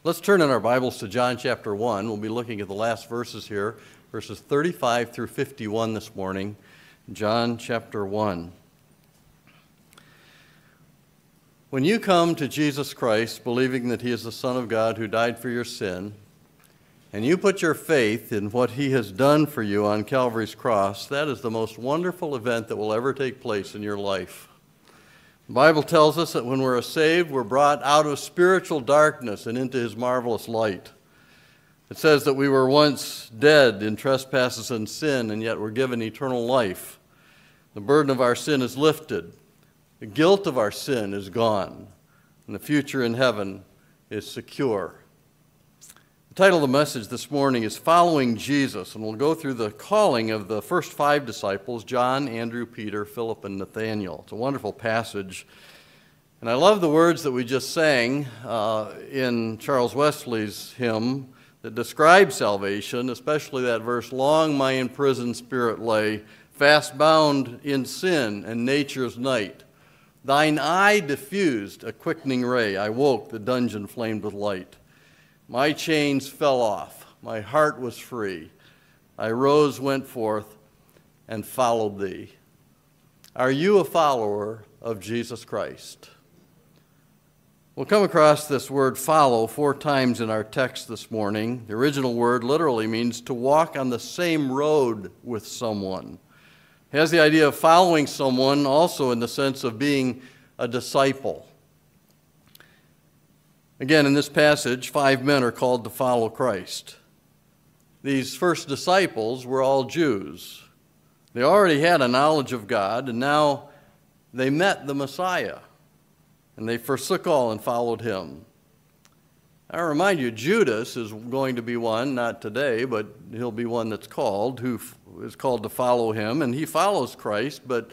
Let's turn in our Bibles to John chapter 1. We'll be looking at the last verses here, verses 35 through 51 this morning. John chapter 1. When you come to Jesus Christ, believing that He is the Son of God who died for your sin, and you put your faith in what He has done for you on Calvary's cross, that is the most wonderful event that will ever take place in your life. The Bible tells us that when we're saved, we're brought out of spiritual darkness and into His marvelous light. It says that we were once dead in trespasses and sin, and yet we're given eternal life. The burden of our sin is lifted. The guilt of our sin is gone, and the future in heaven is secure. The title of the message this morning is Following Jesus, and we'll go through the calling of the first 5 disciples, John, Andrew, Peter, Philip, and Nathanael. It's a wonderful passage, and I love the words that we just sang in Charles Wesley's hymn that describes salvation, especially that verse, "Long my imprisoned spirit lay, fast bound in sin and nature's night. Thine eye diffused a quickening ray, I woke, the dungeon flamed with light. My chains fell off, my heart was free. I rose, went forth, and followed thee." Are you a follower of Jesus Christ? We'll come across this word follow 4 times in our text this morning. The original word literally means to walk on the same road with someone. It has the idea of following someone also in the sense of being a disciple. Again, in this passage, 5 men are called to follow Christ. These first disciples were all Jews. They already had a knowledge of God, and now they met the Messiah, and they forsook all and followed Him. I remind you, Judas is going to be one, not today, but he'll be one that's called, who is called to follow Him, and he follows Christ, but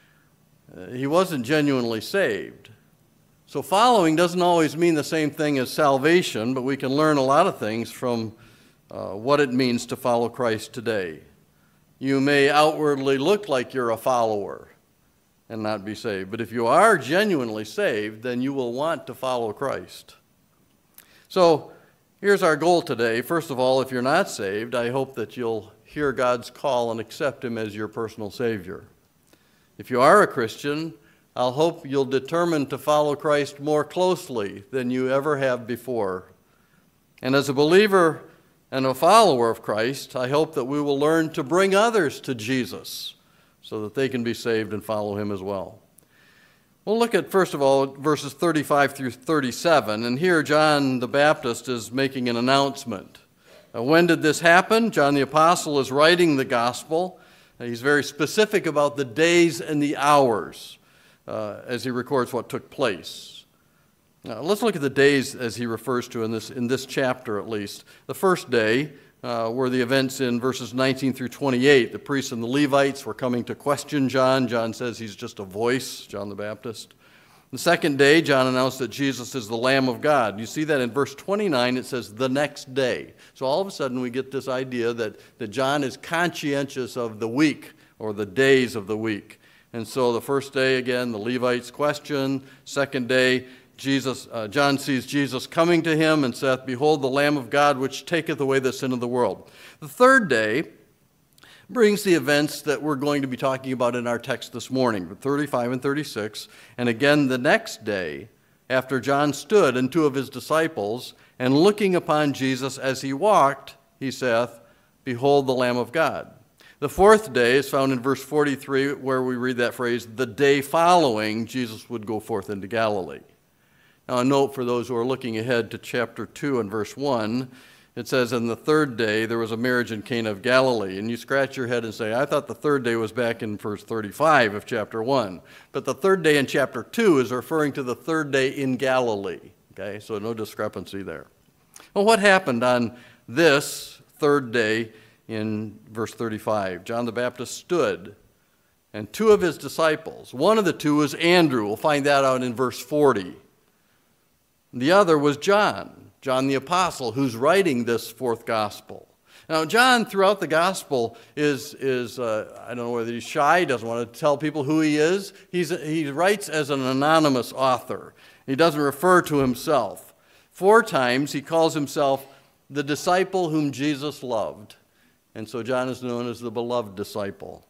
he wasn't genuinely saved. So following doesn't always mean the same thing as salvation, but we can learn a lot of things from what it means to follow Christ today. You may outwardly look like you're a follower and not be saved, but if you are genuinely saved, then you will want to follow Christ. So here's our goal today. First of all, if you're not saved, I hope that you'll hear God's call and accept Him as your personal Savior. If you are a Christian, I'll hope you'll determine to follow Christ more closely than you ever have before. And as a believer and a follower of Christ, I hope that we will learn to bring others to Jesus so that they can be saved and follow Him as well. We'll look at, first of all, verses 35 through 37. And here John the Baptist is making an announcement. When did this happen? John the Apostle is writing the gospel. He's very specific about the days and the hours as he records what took place. Now, let's look at the days as he refers to in this chapter at least. The first day were the events in verses 19 through 28. The priests and the Levites were coming to question John. John says he's just a voice, John the Baptist. The second day, John announced that Jesus is the Lamb of God. You see that in verse 29, it says the next day. So all of a sudden we get this idea that John is conscientious of the week or the days of the week. And so the first day, again, the Levites question. Second day, John sees Jesus coming to him and saith, "Behold the Lamb of God, which taketh away the sin of the world." The third day brings the events that we're going to be talking about in our text this morning, 35 and 36. And again, the next day, after John stood and 2 of his disciples, and looking upon Jesus as he walked, he saith, "Behold the Lamb of God." The fourth day is found in verse 43, where we read that phrase, "The day following, Jesus would go forth into Galilee." Now, a note for those who are looking ahead to chapter 2 and verse 1, it says, "On the third day there was a marriage in Cana of Galilee." And you scratch your head and say, I thought the third day was back in verse 35 of chapter 1. But the third day in chapter 2 is referring to the third day in Galilee. Okay, so no discrepancy there. Well, what happened on this third day in verse 35? John the Baptist stood, and 2 of his disciples, one of the 2 was Andrew. We'll find that out in verse 40. The other was John the Apostle, who's writing this 4th gospel. Now, John, throughout the gospel, is I don't know whether he's shy, doesn't want to tell people who he is. He writes as an anonymous author. He doesn't refer to himself. 4 times he calls himself the disciple whom Jesus loved. And so John is known as the beloved disciple.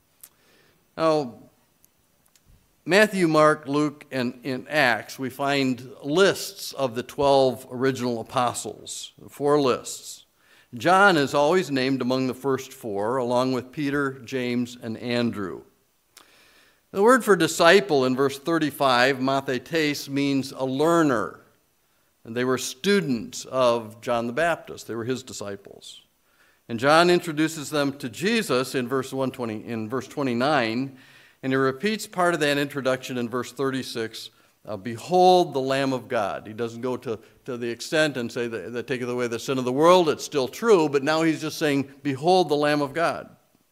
Now, Matthew, Mark, Luke, and in Acts, we find lists of the 12 original apostles, 4 lists. John is always named among the first 4, along with Peter, James, and Andrew. The word for disciple in verse 35, mathetes, means a learner. And they were students of John the Baptist. They were his disciples. And John introduces them to Jesus in verse 29, and he repeats part of that introduction in verse 36, behold the Lamb of God. He doesn't go to the extent and say that taketh away the sin of the world. It's still true, but now he's just saying, behold the Lamb of God.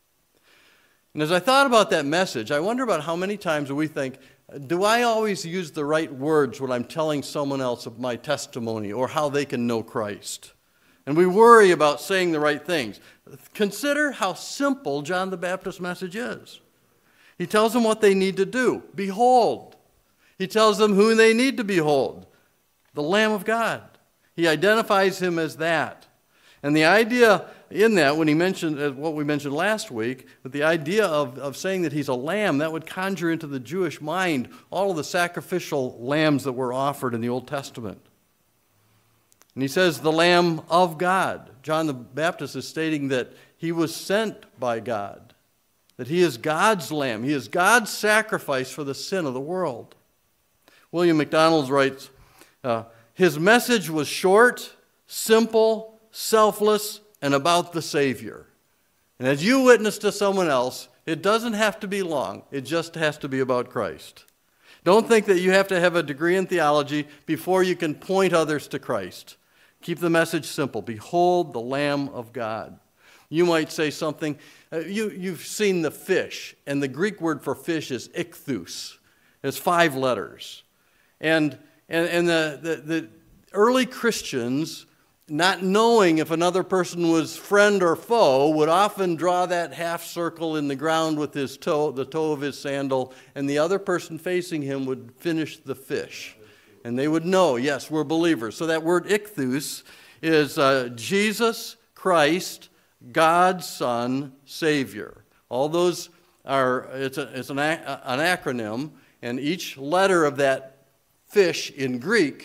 And as I thought about that message, I wonder about how many times we think, do I always use the right words when I'm telling someone else of my testimony or how they can know Christ? And we worry about saying the right things. Consider how simple John the Baptist's message is. He tells them what they need to do. Behold. He tells them who they need to behold. The Lamb of God. He identifies him as that. And the idea in that, when he mentioned what we mentioned last week, with the idea of saying that he's a lamb, that would conjure into the Jewish mind all of the sacrificial lambs that were offered in the Old Testament. And he says the Lamb of God. John the Baptist is stating that he was sent by God, that he is God's lamb. He is God's sacrifice for the sin of the world. William MacDonald writes, his message was short, simple, selfless, and about the Savior. And as you witness to someone else, it doesn't have to be long. It just has to be about Christ. Don't think that you have to have a degree in theology before you can point others to Christ. Keep the message simple. Behold the Lamb of God. You might say something. You've seen the fish, and the Greek word for fish is ichthus. It's 5 letters. And the early Christians, not knowing if another person was friend or foe, would often draw that half circle in the ground with his toe, the toe of his sandal, and the other person facing him would finish the fish. And they would know, yes, we're believers. So that word ichthus is Jesus Christ, God's Son, Savior. All those are, it's an acronym, and each letter of that fish in Greek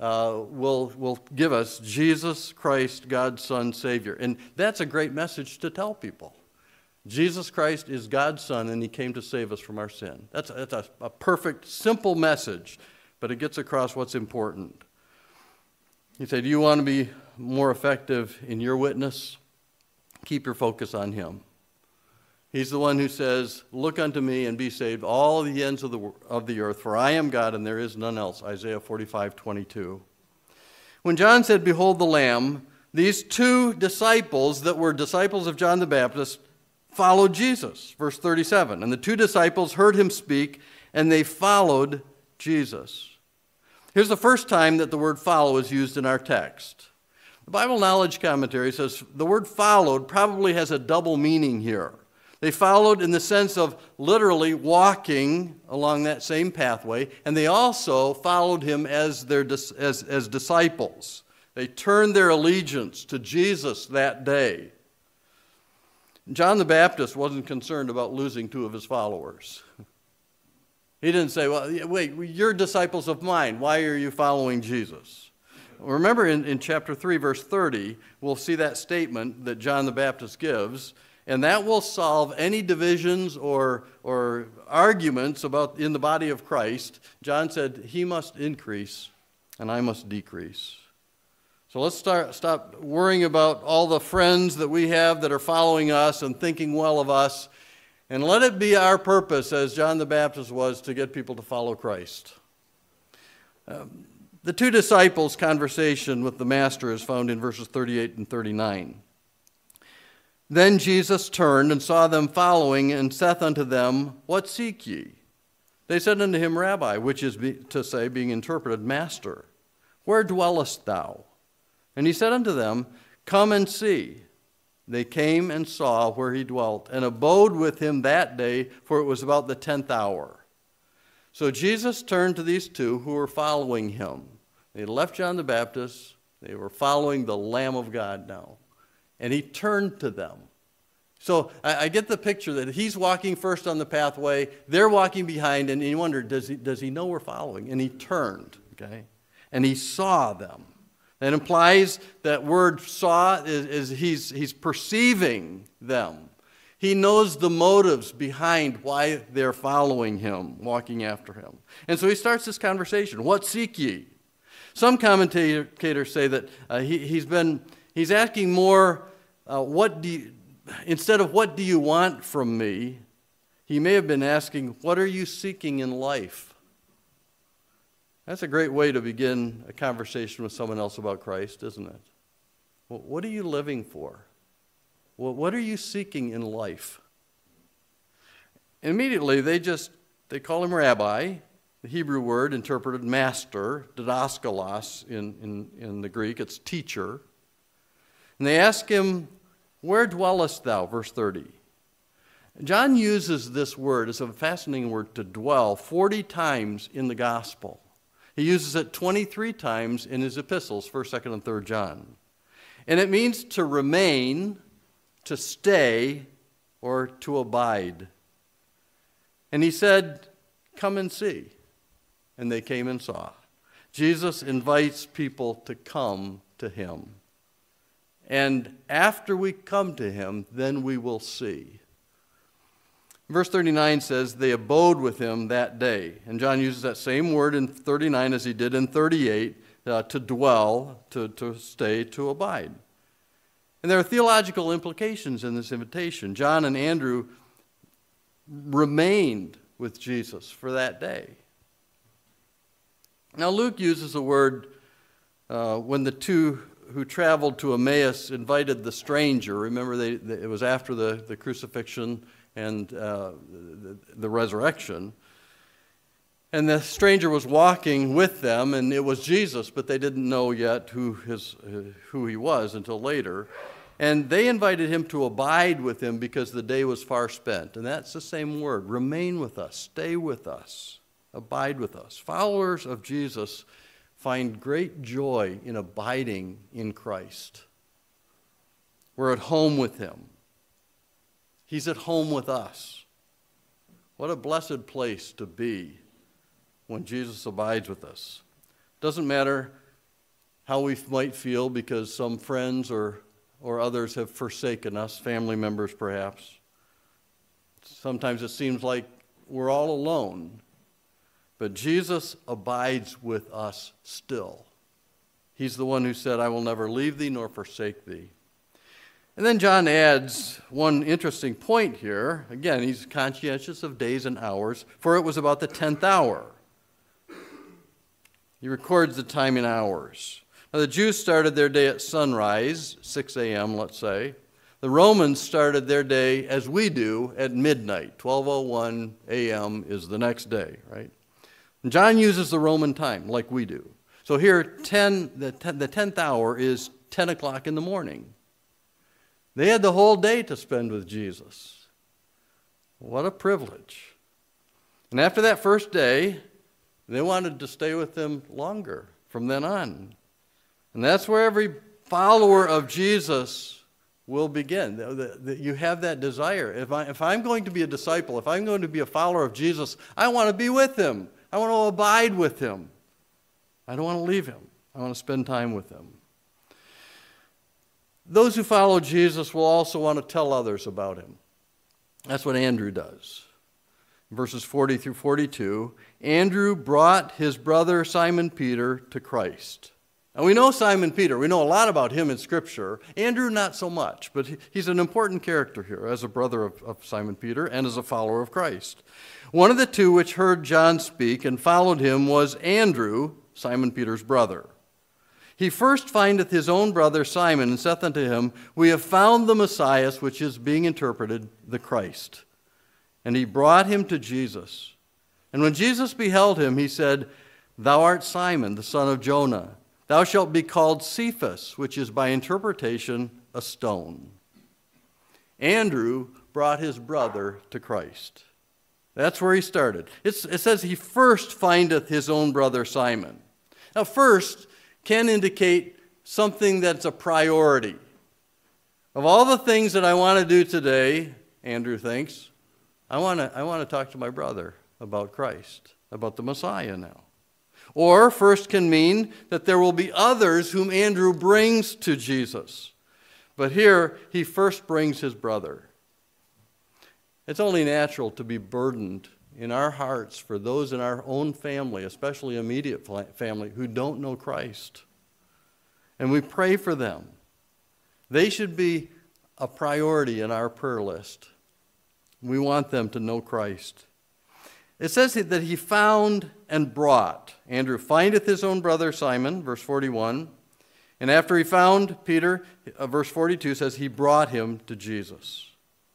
will give us Jesus Christ, God's Son, Savior. And that's a great message to tell people. Jesus Christ is God's Son, and he came to save us from our sin. That's a perfect, simple message, but it gets across what's important. He said, do you want to be more effective in your witness? Keep your focus on him. He's the one who says, look unto me and be saved, all the ends of the earth, for I am God and there is none else. Isaiah 45:22. When John said, behold the Lamb, these 2 disciples that were disciples of John the Baptist followed Jesus. Verse 37, and the 2 disciples heard him speak, and they followed Jesus. Here's the first time that the word follow is used in our text. The Bible Knowledge Commentary says the word followed probably has a double meaning here. They followed in the sense of literally walking along that same pathway, and they also followed him as disciples. They turned their allegiance to Jesus that day. John the Baptist wasn't concerned about losing 2 of his followers. He didn't say, well, wait, you're disciples of mine. Why are you following Jesus? Remember in chapter 3, verse 30, we'll see that statement that John the Baptist gives. And that will solve any divisions or arguments about in the body of Christ. John said, he must increase and I must decrease. So let's stop worrying about all the friends that we have that are following us and thinking well of us. And let it be our purpose, as John the Baptist was, to get people to follow Christ. The 2 disciples' conversation with the Master is found in verses 38 and 39. Then Jesus turned and saw them following, and saith unto them, what seek ye? They said unto him, Rabbi, which is to say, being interpreted, Master, where dwellest thou? And he said unto them, come and see. They came and saw where he dwelt, and abode with him that day, for it was about the 10th hour. So Jesus turned to these 2 who were following him. They left John the Baptist. They were following the Lamb of God now. And he turned to them. So I get the picture that he's walking first on the pathway, they're walking behind, and you wonder, does he know we're following? And he turned, okay? And he saw them. That implies that word saw is he's perceiving them. He knows the motives behind why they're following him, walking after him. And so he starts this conversation. What seek ye? Some commentators say that he's asking more, instead of what do you want from me, he may have been asking, what are you seeking in life? That's a great way to begin a conversation with someone else about Christ, isn't it? Well, what are you living for? Well, what are you seeking in life? And immediately they call him rabbi, the Hebrew word interpreted master, didaskalos in the Greek, it's teacher. And they ask him, where dwellest thou? Verse 30. John uses this word, it's a fascinating word, to dwell, 40 times in the gospel. He uses it 23 times in his epistles, 1st, 2nd, and 3rd John. And it means to remain, to stay, or to abide. And he said, come and see. And they came and saw. Jesus invites people to come to him. And after we come to him, then we will see. Verse 39 says, they abode with him that day. And John uses that same word in 39 as he did in 38, to dwell, to stay, to abide. And there are theological implications in this invitation. John and Andrew remained with Jesus for that day. Now Luke uses the word when the two who traveled to Emmaus invited the stranger. Remember, it was after the crucifixion and the resurrection. And the stranger was walking with them, and it was Jesus, but they didn't know yet who he was until later. And they invited him to abide with him because the day was far spent. And that's the same word, remain with us, stay with us, abide with us. Followers of Jesus find great joy in abiding in Christ. We're at home with him. He's at home with us. What a blessed place to be when Jesus abides with us. Doesn't matter how we might feel because some friends or others have forsaken us, family members perhaps. Sometimes it seems like we're all alone. But Jesus abides with us still. He's the one who said, I will never leave thee nor forsake thee. And then John adds one interesting point here. Again, he's conscientious of days and hours, for it was about the 10th hour. He records the time in hours. Now, the Jews started their day at sunrise, 6 a.m., let's say. The Romans started their day, as we do, at midnight. 12:01 a.m. is the next day, right? And John uses the Roman time, like we do. So here, the 10th hour is 10 o'clock in the morning. They had the whole day to spend with Jesus. What a privilege. And after that first day, they wanted to stay with him longer from then on. And that's where every follower of Jesus will begin. You have that desire. If I'm going to be a disciple, if I'm going to be a follower of Jesus, I want to be with him. I want to abide with him. I don't want to leave him. I want to spend time with him. Those who follow Jesus will also want to tell others about him. That's what Andrew does. Verses 40 through 42, Andrew brought his brother Simon Peter to Christ. And we know Simon Peter. We know a lot about him in Scripture. Andrew, not so much, but he's an important character here as a brother of Simon Peter and as a follower of Christ. One of the two which heard John speak and followed him was Andrew, Simon Peter's brother. He first findeth his own brother Simon, and saith unto him, We have found the Messiah, which is being interpreted, the Christ. And he brought him to Jesus. And when Jesus beheld him, he said, Thou art Simon, the son of Jonah. Thou shalt be called Cephas, which is by interpretation a stone. Andrew brought his brother to Christ. That's where he started. It says he first findeth his own brother Simon. Now, first can indicate something that's a priority. Of all the things that I want to do today, Andrew thinks, I want to talk to my brother about Christ, about the Messiah now. Or first can mean that there will be others whom Andrew brings to Jesus. But here, he first brings his brother. It's only natural to be burdened in our hearts for those in our own family, especially immediate family, who don't know Christ. And we pray for them. They should be a priority in our prayer list. We want them to know Christ. It says that he found and brought. Andrew findeth his own brother Simon, verse 41. And after he found Peter, verse 42 says he brought him to Jesus.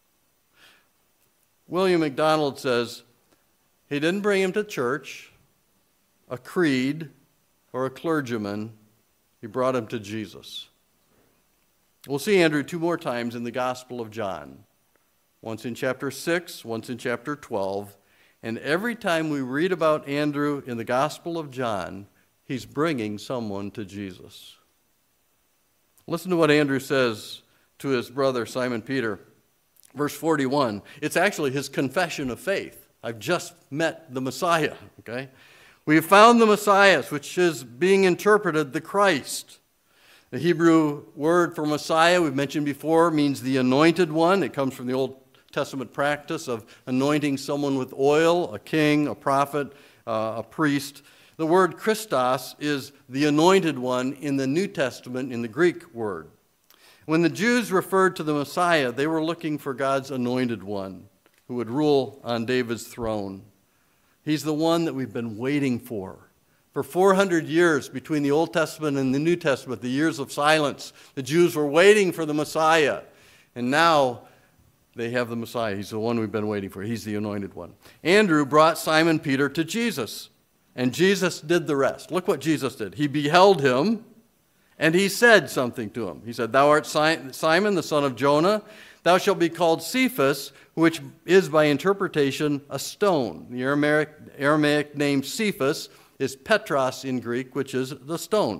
William MacDonald says he didn't bring him to church, a creed, or a clergyman. He brought him to Jesus. We'll see Andrew two more times in the Gospel of John. Once in chapter 6, once in chapter 12. And every time we read about Andrew in the Gospel of John, he's bringing someone to Jesus. Listen to what Andrew says to his brother Simon Peter. Verse 41. It's actually his confession of faith. I've just met the Messiah, okay? We have found the Messiah, which is being interpreted the Christ. The Hebrew word for Messiah, we've mentioned before, means the anointed one. It comes from the Old Testament practice of anointing someone with oil, a king, a prophet, a priest. The word Christos is the anointed one in the New Testament in the Greek word. When the Jews referred to the Messiah, they were looking for God's anointed one who would rule on David's throne. He's the one that we've been waiting for. For 400 years between the Old Testament and the New Testament, the years of silence, the Jews were waiting for the Messiah. And now they have the Messiah. He's the one we've been waiting for. He's the anointed one. Andrew brought Simon Peter to Jesus, and Jesus did the rest. Look what Jesus did. He beheld him, and he said something to him. He said, "Thou art Simon, the son of Jonah. Thou shalt be called Cephas," which is by interpretation a stone. The Aramaic name Cephas is Petros in Greek, which is the stone.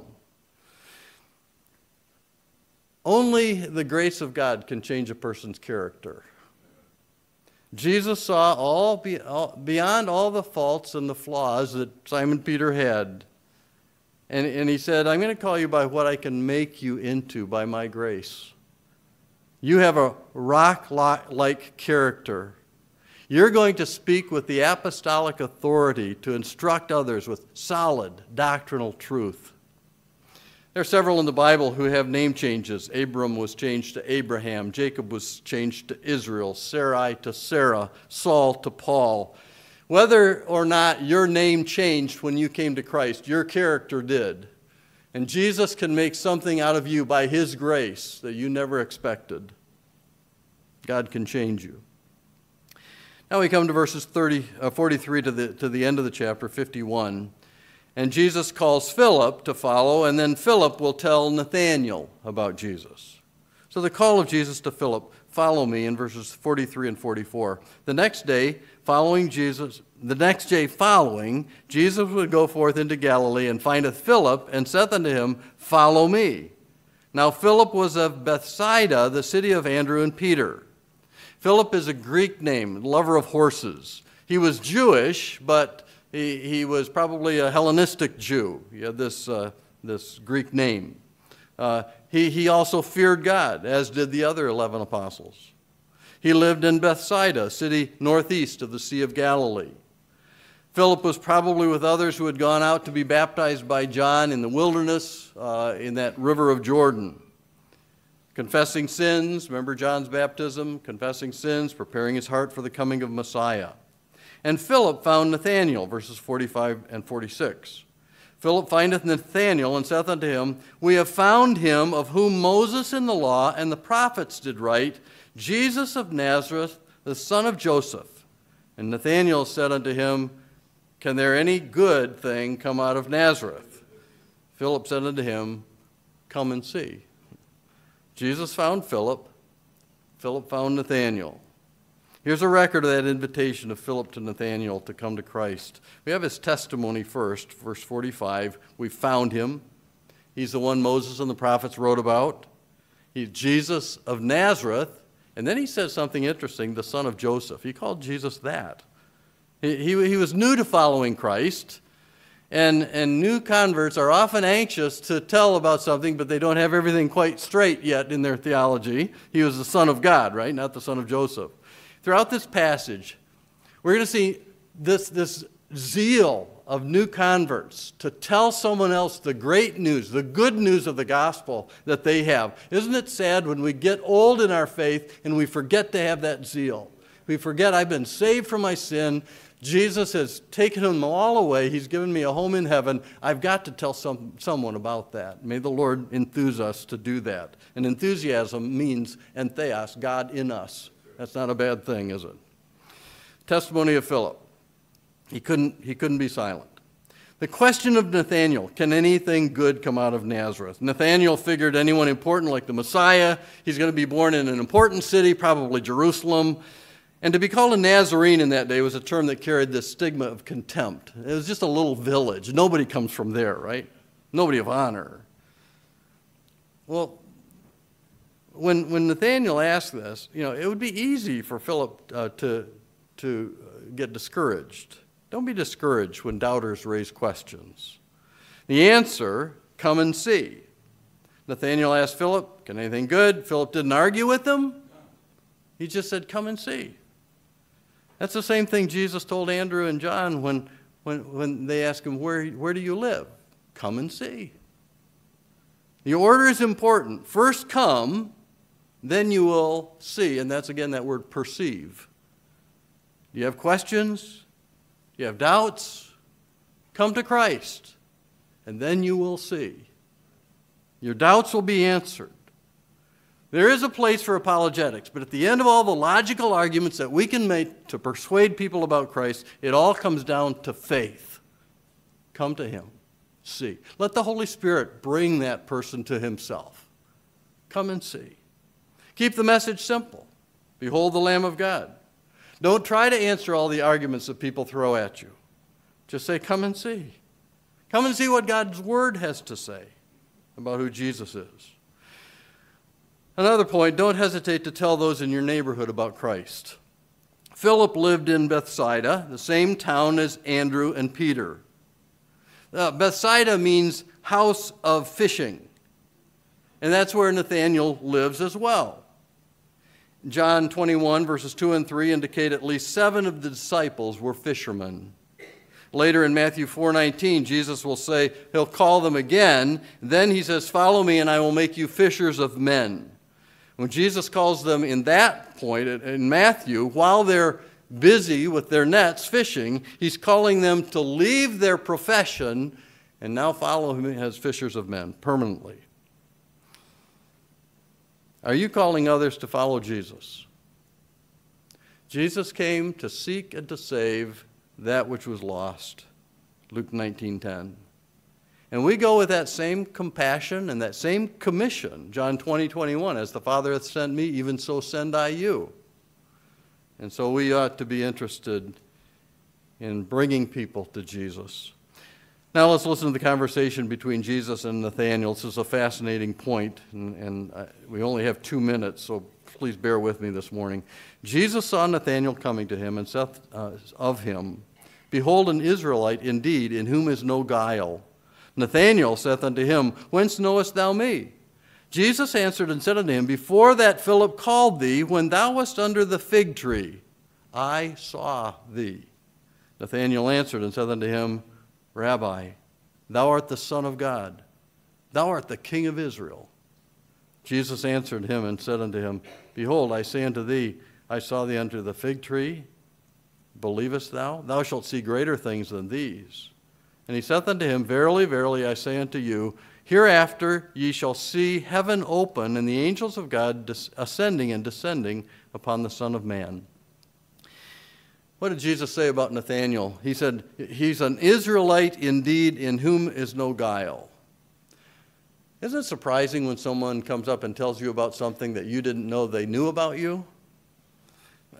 Only the grace of God can change a person's character. Jesus saw beyond all the faults and the flaws that Simon Peter had. And he said, "I'm going to call you by what I can make you into by my grace. You have a rock-like character. You're going to speak with the apostolic authority to instruct others with solid doctrinal truth." There are several in the Bible who have name changes. Abram was changed to Abraham. Jacob was changed to Israel. Sarai to Sarah. Saul to Paul. Whether or not your name changed when you came to Christ, your character did. And Jesus can make something out of you by his grace that you never expected. God can change you. Now we come to verses 43 to the end of the chapter, 51. And Jesus calls Philip to follow, and then Philip will tell Nathanael about Jesus. So the call of Jesus to Philip, "Follow me," in verses 43 and 44. The next day following, Jesus would go forth into Galilee and findeth Philip, and saith unto him, "Follow me." Now Philip was of Bethsaida, the city of Andrew and Peter. Philip is a Greek name, lover of horses. He was Jewish, but he was probably a Hellenistic Jew. He had this Greek name. He also feared God, as did the other 11 apostles. He lived in Bethsaida, a city northeast of the Sea of Galilee. Philip was probably with others who had gone out to be baptized by John in the wilderness in that river of Jordan. Confessing sins, remember John's baptism? Confessing sins, preparing his heart for the coming of Messiah. And Philip found Nathanael, verses 45 and 46. Philip findeth Nathanael, and saith unto him, "We have found him of whom Moses in the law and the prophets did write, Jesus of Nazareth, the son of Joseph." And Nathanael said unto him, "Can there any good thing come out of Nazareth?" Philip said unto him, "Come and see." Jesus found Philip. Philip found Nathanael. Here's a record of that invitation of Philip to Nathanael to come to Christ. We have his testimony first, verse 45. We found him. He's the one Moses and the prophets wrote about. He's Jesus of Nazareth. And then he says something interesting, the son of Joseph. He called Jesus that. He was new to following Christ. And new converts are often anxious to tell about something, but they don't have everything quite straight yet in their theology. He was the son of God, right? Not the son of Joseph. Throughout this passage, we're going to see this zeal of new converts to tell someone else the great news, the good news of the gospel that they have. Isn't it sad when we get old in our faith and we forget to have that zeal? We forget I've been saved from my sin. Jesus has taken them all away. He's given me a home in heaven. I've got to tell someone about that. May the Lord enthuse us to do that. And enthusiasm means entheos, God in us. That's not a bad thing, is it? Testimony of Philip. He couldn't be silent. The question of Nathanael, can anything good come out of Nazareth? Nathanael figured anyone important like the Messiah, he's going to be born in an important city, probably Jerusalem. And to be called a Nazarene in that day was a term that carried this stigma of contempt. It was just a little village. Nobody comes from there, right? Nobody of honor. Well, when Nathanael asked this, it would be easy for Philip to get discouraged. Don't be discouraged when doubters raise questions. The answer, come and see. Nathanael asked Philip, can anything good? Philip didn't argue with him. He just said, come and see. That's the same thing Jesus told Andrew and John when they asked him, where do you live? Come and see. The order is important. First come, then you will see. And that's, again, that word perceive. Do you have questions? Do you have doubts? Come to Christ, and then you will see. Your doubts will be answered. There is a place for apologetics, but at the end of all the logical arguments that we can make to persuade people about Christ, it all comes down to faith. Come to him. See. Let the Holy Spirit bring that person to himself. Come and see. Keep the message simple. Behold the Lamb of God. Don't try to answer all the arguments that people throw at you. Just say, come and see. Come and see what God's Word has to say about who Jesus is. Another point, don't hesitate to tell those in your neighborhood about Christ. Philip lived in Bethsaida, the same town as Andrew and Peter. Bethsaida means house of fishing, and that's where Nathanael lives as well. John 21, verses 2 and 3 indicate at least 7 of the disciples were fishermen. Later in Matthew 4:19, Jesus will say he'll call them again. Then he says, follow me and I will make you fishers of men. When Jesus calls them in that point in Matthew, while they're busy with their nets fishing, he's calling them to leave their profession and now follow him as fishers of men permanently. Are you calling others to follow Jesus? Jesus came to seek and to save that which was lost. Luke 19:10. And we go with that same compassion and that same commission. John 20:21, as the Father hath sent me, even so send I you. And so we ought to be interested in bringing people to Jesus. Now let's listen to the conversation between Jesus and Nathanael. This is a fascinating point, and we only have 2 minutes, so please bear with me this morning. Jesus saw Nathanael coming to him and said of him, behold, an Israelite indeed, in whom is no guile. Nathanael saith unto him, whence knowest thou me? Jesus answered and said unto him, before that Philip called thee, when thou wast under the fig tree, I saw thee. Nathanael answered and said unto him, Rabbi, thou art the Son of God. Thou art the King of Israel. Jesus answered him and said unto him, behold, I say unto thee, I saw thee under the fig tree. Believest thou? Thou shalt see greater things than these. And he saith unto him, verily, verily, I say unto you, hereafter ye shall see heaven open, and the angels of God ascending and descending upon the Son of Man. What did Jesus say about Nathanael? He said, he's an Israelite indeed, in whom is no guile. Isn't it surprising when someone comes up and tells you about something that you didn't know they knew about you?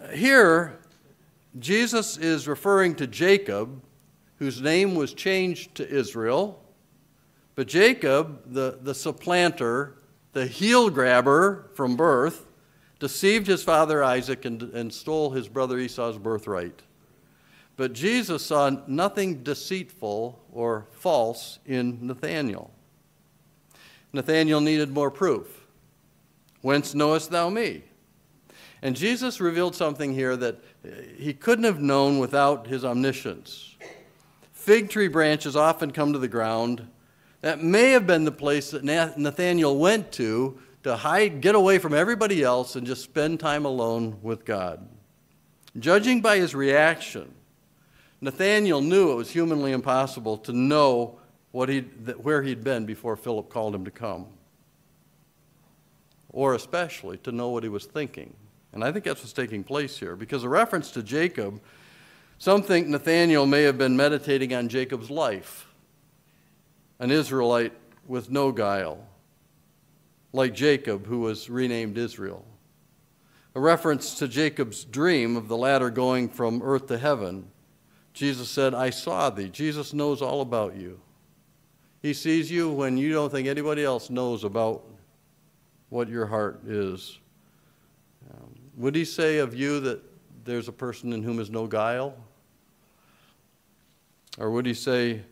here, Jesus is referring to Jacob, whose name was changed to Israel. But Jacob, the supplanter, the heel grabber from birth, deceived his father Isaac and stole his brother Esau's birthright. But Jesus saw nothing deceitful or false in Nathanael. Nathanael needed more proof. Whence knowest thou me? And Jesus revealed something here that he couldn't have known without his omniscience. Fig tree branches often come to the ground. That may have been the place that Nathanael went to hide, get away from everybody else and just spend time alone with God. Judging by his reaction, Nathanael knew it was humanly impossible to know where he'd been before Philip called him to come, or especially to know what he was thinking. And I think that's what's taking place here, because a reference to Jacob, some think Nathanael may have been meditating on Jacob's life, an Israelite with no guile, like Jacob, who was renamed Israel. A reference to Jacob's dream of the ladder going from earth to heaven. Jesus said, I saw thee. Jesus knows all about you. He sees you when you don't think anybody else knows about what your heart is. Would he say of you that there's a person in whom is no guile? Or would he say,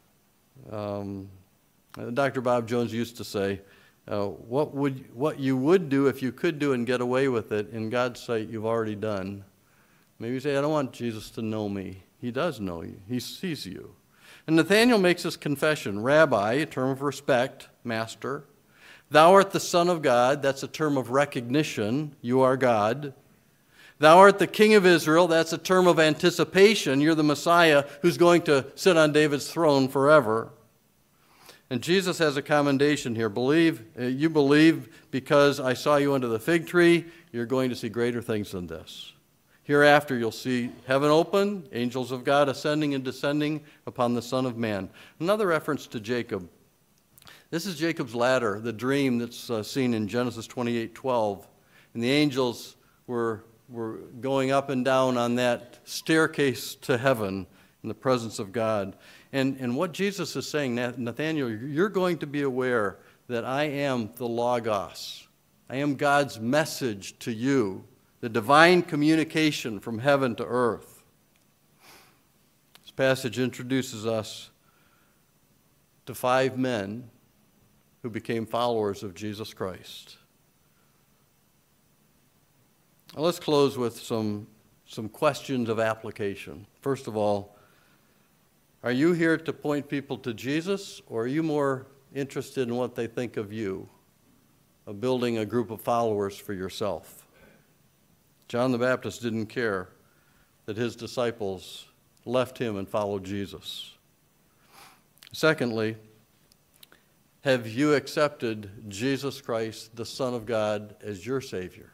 Dr. Bob Jones used to say, what you would do if you could do and get away with it, in God's sight you've already done. Maybe you say, I don't want Jesus to know me. He does know you. He sees you. And Nathanael makes this confession. Rabbi, a term of respect, master. Thou art the Son of God. That's a term of recognition. You are God. Thou art the King of Israel. That's a term of anticipation. You're the Messiah who's going to sit on David's throne forever. And Jesus has a commendation here. You believe because I saw you under the fig tree, you're going to see greater things than this. Hereafter you'll see heaven open, angels of God ascending and descending upon the Son of Man. Another reference to Jacob. This is Jacob's ladder, the dream that's seen in Genesis 28:12. And the angels were going up and down on that staircase to heaven in the presence of God. And what Jesus is saying, Nathanael, you're going to be aware that I am the Logos. I am God's message to you, the divine communication from heaven to earth. This passage introduces us to 5 men who became followers of Jesus Christ. Now let's close with some questions of application. First of all, are you here to point people to Jesus, or are you more interested in what they think of you, of building a group of followers for yourself? John the Baptist didn't care that his disciples left him and followed Jesus. Secondly, have you accepted Jesus Christ, the Son of God, as your Savior?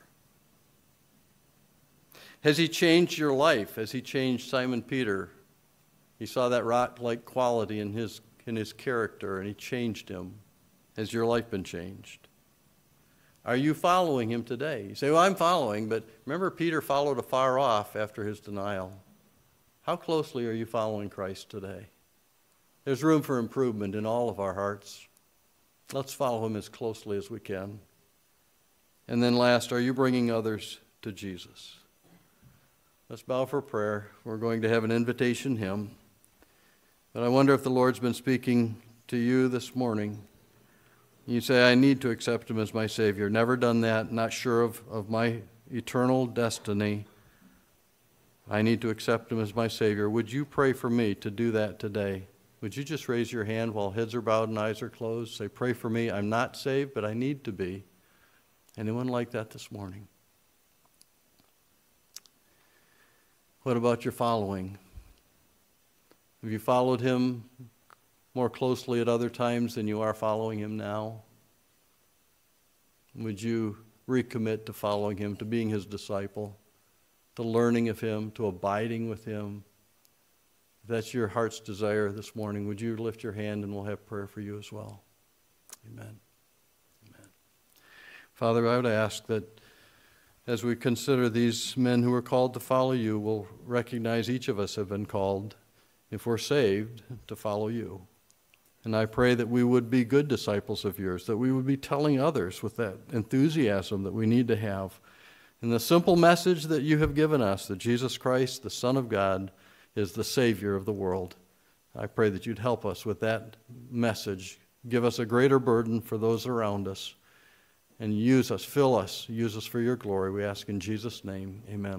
Has he changed your life? Has he changed Simon Peter? He saw that rock-like quality in his character, and he changed him. Has your life been changed? Are you following him today? You say, well, I'm following, but remember Peter followed afar off after his denial. How closely are you following Christ today? There's room for improvement in all of our hearts. Let's follow him as closely as we can. And then last, are you bringing others to Jesus? Let's bow for prayer. We're going to have an invitation hymn. But I wonder if the Lord's been speaking to you this morning. You say, I need to accept him as my Savior. Never done that, not sure of my eternal destiny. I need to accept him as my Savior. Would you pray for me to do that today? Would you just raise your hand while heads are bowed and eyes are closed? Say, pray for me. I'm not saved, but I need to be. Anyone like that this morning? What about your following? Have you followed him more closely at other times than you are following him now? Would you recommit to following him, to being his disciple, to learning of him, to abiding with him? If that's your heart's desire this morning, would you lift your hand and we'll have prayer for you as well? Amen. Amen. Father, I would ask that as we consider these men who are called to follow you, we'll recognize each of us have been called, if we're saved, to follow you. And I pray that we would be good disciples of yours, that we would be telling others with that enthusiasm that we need to have. And the simple message that you have given us, that Jesus Christ, the Son of God, is the Savior of the world. I pray that you'd help us with that message. Give us a greater burden for those around us. And use us, fill us, use us for your glory. We ask in Jesus' name, amen.